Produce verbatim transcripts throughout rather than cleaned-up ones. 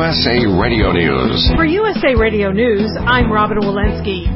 S A Radio News. For U S A Radio News, I'm Robin Walensky.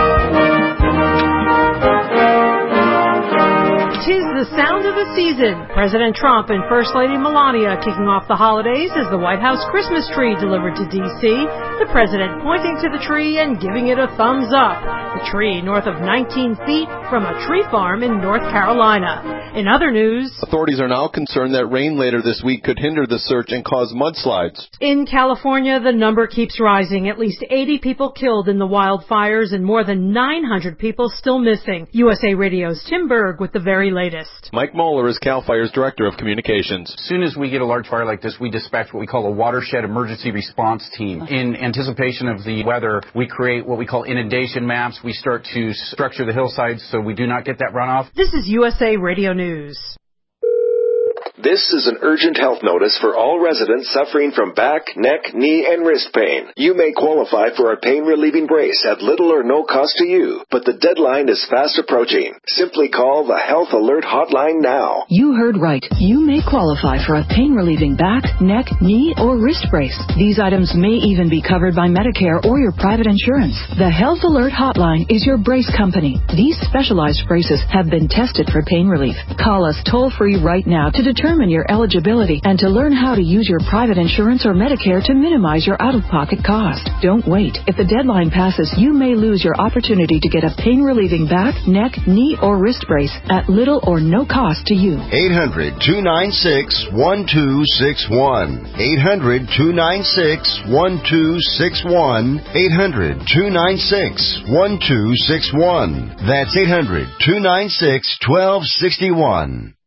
Tis the sound of the season. President Trump and First Lady Melania kicking off the holidays as the White House Christmas tree delivered to D C. The president pointing to the tree and giving it a thumbs up. The tree north of nineteen feet from a tree farm in North Carolina. In other news, authorities are now concerned that rain later this week could hinder the search and cause mudslides. In California, the number keeps rising. At least eighty people killed in the wildfires and more than nine hundred people still missing. U S A Radio's Tim Berg with the very latest. Mike Moeller is CAL FIRE's Director of Communications. As soon as we get a large fire like this, we dispatch what we call a watershed emergency response team. In anticipation of the weather, we create what we call inundation maps. We start to structure the hillsides so we do not get that runoff. This is U S A Radio News. This is an urgent health notice for all residents suffering from back, neck, knee, and wrist pain. You may qualify for a pain-relieving brace at little or no cost to you, but the deadline is fast approaching. Simply call the Health Alert Hotline now. You heard right. You may qualify for a pain-relieving back, neck, knee, or wrist brace. These items may even be covered by Medicare or your private insurance. The Health Alert Hotline is your brace company. These specialized braces have been tested for pain relief. Call us toll-free right now to determine your eligibility and to learn how to use your private insurance or Medicare to minimize your out-of-pocket cost. Don't wait. If the deadline passes, you may lose your opportunity to get a pain-relieving back, neck, knee, or wrist brace at little or no cost to you. eight hundred, two nine six, one two six one. eight hundred, two nine six, one two six one. eight hundred, two nine six, one two six one. That's eight hundred, two nine six, one two six one.